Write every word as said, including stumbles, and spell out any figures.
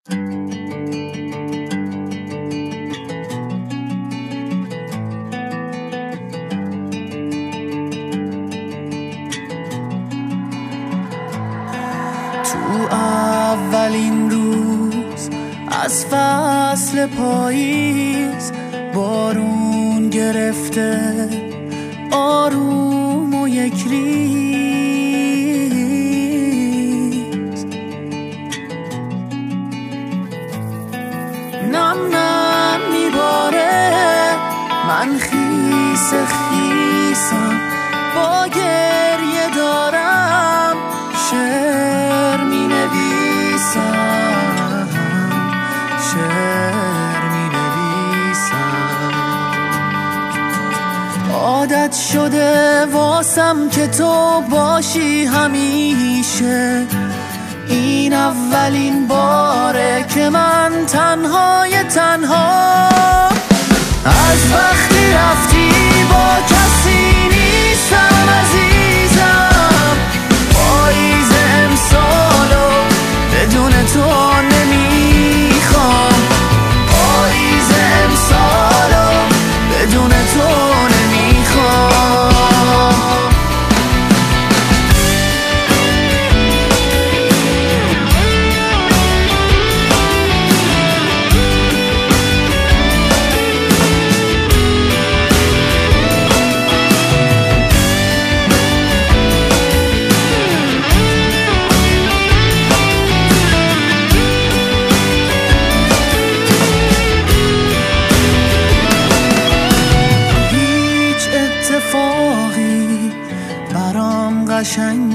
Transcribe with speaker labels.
Speaker 1: تو اولین روز از فصل پاییز بارون گرفته آروم و یک ریز، نم نم میباره من خیس خیسم با گریه دارم شعر می نویسم شعر می نویسم. عادت شده واسم که تو باشی همیشه، این اولین باره که من تنهای تنها از وقتی رفتی با کسی نیستم عزیزم. پاییز امسالو بدون تو نمیخوام، پاییز امسالو بدون تو نمیخوام. قشنگ